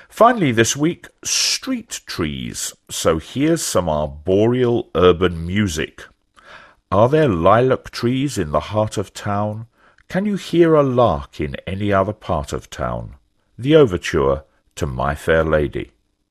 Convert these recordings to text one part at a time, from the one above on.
Finally this week, street trees. So here's some arboreal urban music. Are there lilac trees in the heart of town? Can you hear a lark in any other part of town? The overture to My Fair Lady.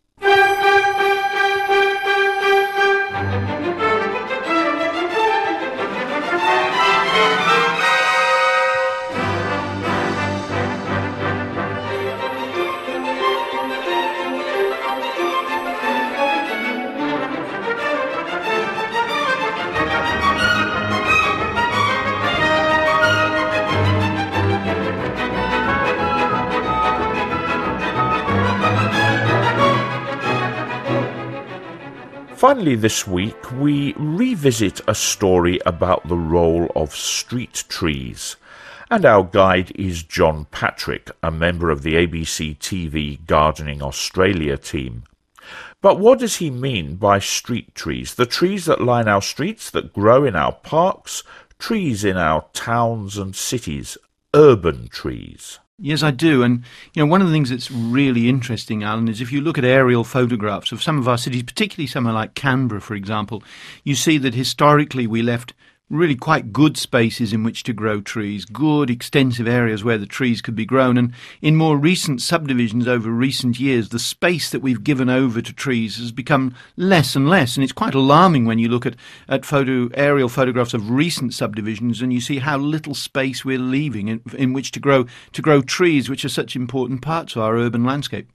Finally this week, we revisit a story about the role of street trees. And our guide is John Patrick, a member of the ABC TV Gardening Australia team. But what does he mean by street trees? The trees that line our streets, that grow in our parks, trees in our towns and cities, urban trees. Yes, I do. And, one of the things that's really interesting, Alan, is if you look at aerial photographs of some of our cities, particularly somewhere like Canberra, for example, you see that historically we left really quite good spaces in which to grow trees, good extensive areas where the trees could be grown. And in more recent subdivisions over recent years, the space that we've given over to trees has become less and less. And it's quite alarming when you look at aerial photographs of recent subdivisions and you see how little space we're leaving in which to grow trees, which are such important parts of our urban landscape.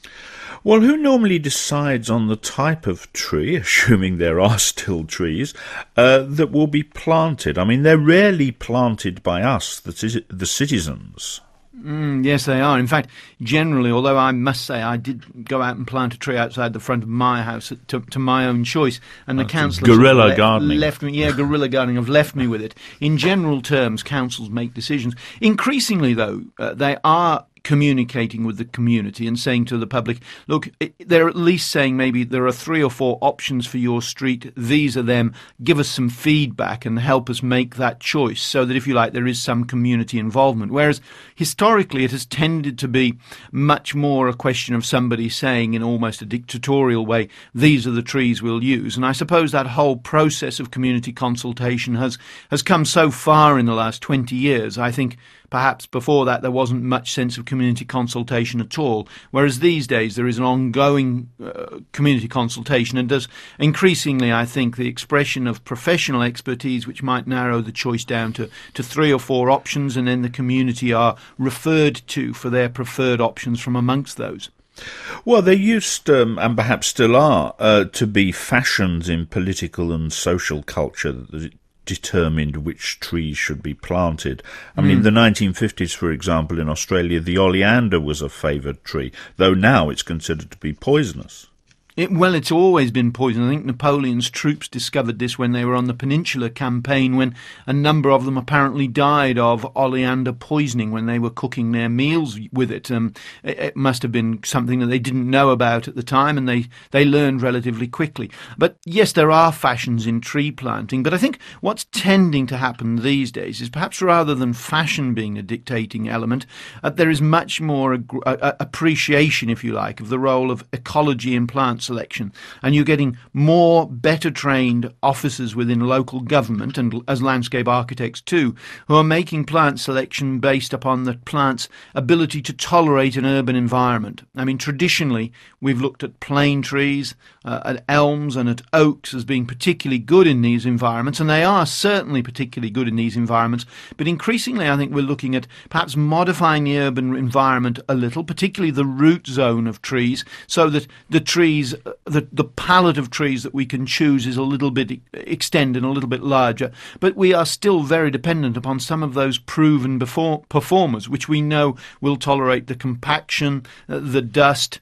Well, who normally decides on the type of tree, assuming there are still trees, that will be planted? I mean, they're rarely planted by us, the citizens. Yes, they are. In fact, generally, although I must say I did go out and plant a tree outside the front of my house to my own choice, and the council guerrilla gardening left me. Yeah, guerrilla gardening have left me with it. In general terms, councils make decisions. Increasingly, though, they are communicating with the community and saying to the public, look, they're at least saying maybe there are 3 or 4 options for your street. These are them. Give us some feedback and help us make that choice, so that, if you like, there is some community involvement. Whereas historically it has tended to be much more a question of somebody saying in almost a dictatorial way, these are the trees we'll use. And I suppose that whole process of community consultation has come so far in the last 20 years. I think perhaps before that there wasn't much sense of community consultation at all, whereas these days there is an ongoing community consultation, and does increasingly, I think, the expression of professional expertise which might narrow the choice down to 3 or 4 options, and then the community are referred to for their preferred options from amongst those. Well, there used, and perhaps still are, to be fashions in political and social culture that determined which trees should be planted. I mean, in the 1950s, for example, in Australia, the oleander was a favoured tree, though now it's considered to be poisonous. It's always been poison. I think Napoleon's troops discovered this when they were on the Peninsula campaign, when a number of them apparently died of oleander poisoning when they were cooking their meals with it. It must have been something that they didn't know about at the time, and they learned relatively quickly. But yes, there are fashions in tree planting, but I think what's tending to happen these days is, perhaps rather than fashion being a dictating element, there is much more appreciation, if you like, of the role of ecology in plant selection, and you're getting more better trained officers within local government, and as landscape architects too, who are making plant selection based upon the plant's ability to tolerate an urban environment. I mean, traditionally we've looked at plane trees, at elms and at oaks as being particularly good in these environments, and they are certainly particularly good in these environments, but increasingly I think we're looking at perhaps modifying the urban environment a little, particularly the root zone of trees, so that the trees, the palette of trees that we can choose is a little bit extended, a little bit larger, but we are still very dependent upon some of those proven performers, which we know will tolerate the compaction, the dust,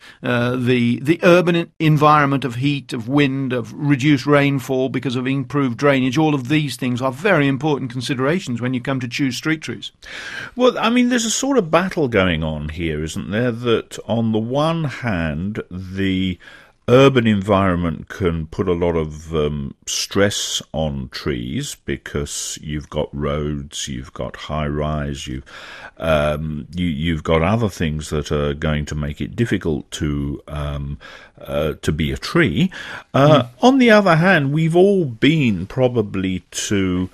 the urban environment of heat, of wind, of reduced rainfall because of improved drainage. All of these things are very important considerations when you come to choose street trees. Well, I mean, there's a sort of battle going on here, isn't there? That on the one hand, the urban environment can put a lot of stress on trees because you've got roads, you've got high-rise, you've got other things that are going to make it difficult to be a tree. On the other hand, we've all been probably to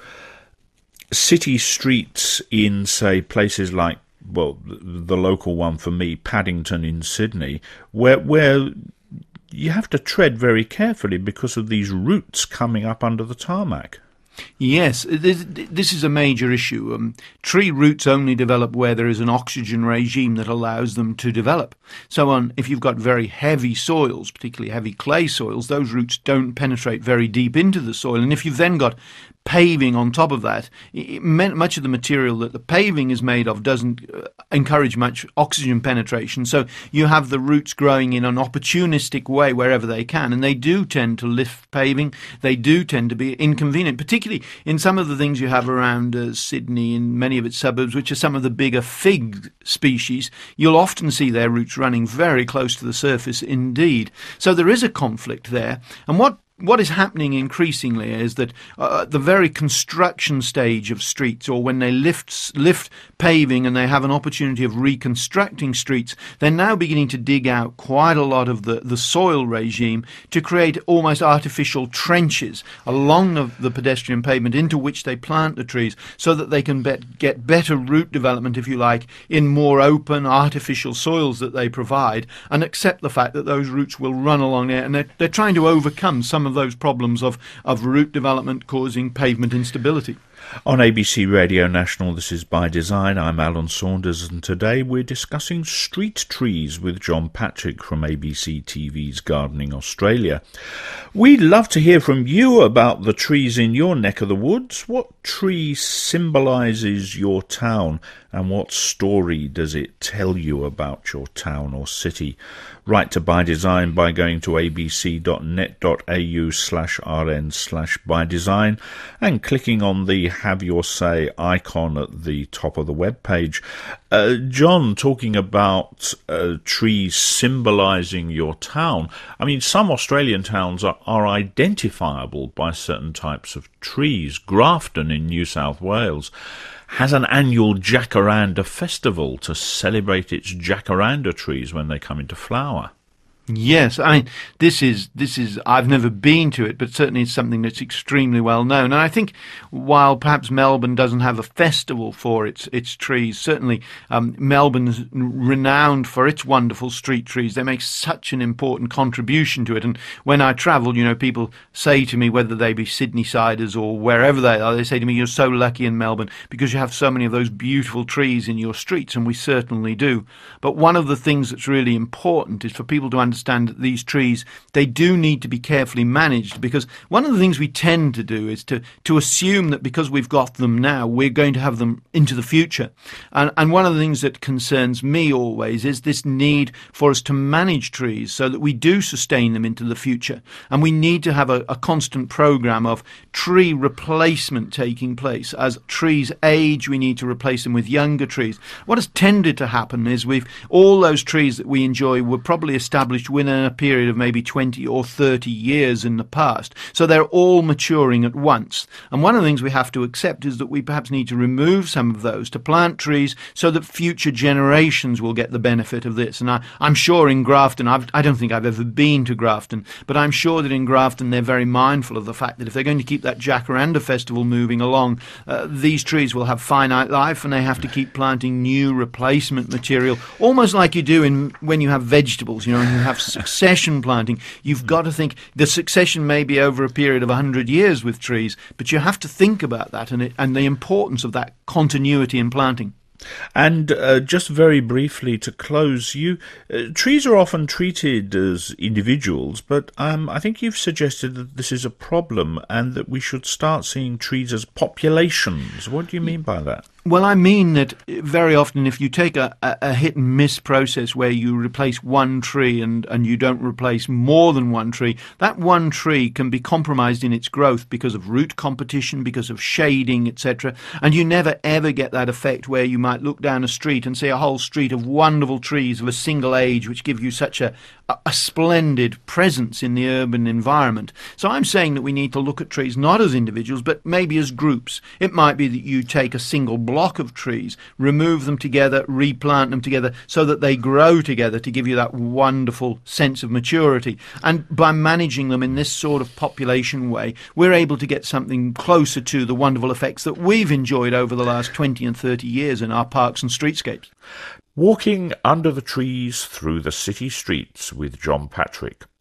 city streets in, say, places like, well, the local one for me, Paddington in Sydney, where you have to tread very carefully because of these roots coming up under the tarmac. Yes, this is a major issue. Tree roots only develop where there is an oxygen regime that allows them to develop. So if you've got very heavy soils, particularly heavy clay soils, those roots don't penetrate very deep into the soil. And if you've then got paving on top of that, much of the material that the paving is made of doesn't encourage much oxygen penetration. So you have the roots growing in an opportunistic way wherever they can, and they do tend to lift paving. They do tend to be inconvenient, particularly in some of the things you have around Sydney and many of its suburbs, which are some of the bigger fig species. You'll often see their roots running very close to the surface indeed. So there is a conflict there. And what is happening increasingly is that the very construction stage of streets, or when they lift paving and they have an opportunity of reconstructing streets, they're now beginning to dig out quite a lot of the soil regime to create almost artificial trenches along the pedestrian pavement into which they plant the trees so that they can get better root development, if you like, in more open artificial soils that they provide, and accept the fact that those roots will run along there, and they're trying to overcome some of those problems of root development causing pavement instability. On ABC Radio National, this is By Design. I'm Alan Saunders, and today we're discussing street trees with John Patrick from ABC TV's Gardening Australia. We'd love to hear from you about the trees in your neck of the woods. What tree symbolises your town, and what story does it tell you about your town or city? Write to By Design by going to abc.net.au/rn/bydesign and clicking on the Have Your Say icon at the top of the web page. John, talking about trees symbolising your town, I mean, some Australian towns are identifiable by certain types of trees. Grafton in New South Wales has an annual Jacaranda festival to celebrate its jacaranda trees when they come into flower. Yes, I mean, this is, I've never been to it, but certainly it's something that's extremely well known. And I think while perhaps Melbourne doesn't have a festival for its trees, certainly Melbourne's renowned for its wonderful street trees. They make such an important contribution to it. And when I travel, people say to me, whether they be Sydney-siders or wherever they are, they say to me, you're so lucky in Melbourne because you have so many of those beautiful trees in your streets, and we certainly do. But one of the things that's really important is for people to understand that these trees, they do need to be carefully managed, because one of the things we tend to do is to assume that because we've got them now, we're going to have them into the future. And one of the things that concerns me always is this need for us to manage trees so that we do sustain them into the future. And we need to have a constant program of tree replacement taking place. As trees age, we need to replace them with younger trees. What has tended to happen is all those trees that we enjoy were probably established within a period of maybe 20 or 30 years in the past. So they're all maturing at once. And one of the things we have to accept is that we perhaps need to remove some of those to plant trees so that future generations will get the benefit of this. And I'm sure in Grafton, I don't think I've ever been to Grafton, but I'm sure that in Grafton they're very mindful of the fact that if they're going to keep that Jacaranda festival moving along, these trees will have finite life, and they have to keep planting new replacement material, almost like you do when you have vegetables, and you have succession planting. You've got to think the succession may be over a period of 100 years with trees, but you have to think about that and the importance of that continuity in planting. And just very briefly to close, trees are often treated as individuals, but I think you've suggested that this is a problem and that we should start seeing trees as populations. What do you mean by that? Well, I mean that very often if you take a hit and miss process where you replace one tree and you don't replace more than one tree, that one tree can be compromised in its growth because of root competition, because of shading, etc. And you never ever get that effect where you might look down a street and see a whole street of wonderful trees of a single age which give you such a splendid presence in the urban environment. So I'm saying that we need to look at trees not as individuals but maybe as groups. It might be that you take a single block of trees, remove them together, replant them together so that they grow together to give you that wonderful sense of maturity. And by managing them in this sort of population way, we're able to get something closer to the wonderful effects that we've enjoyed over the last 20 and 30 years in our parks and streetscapes. Walking under the trees through the city streets with John Patrick.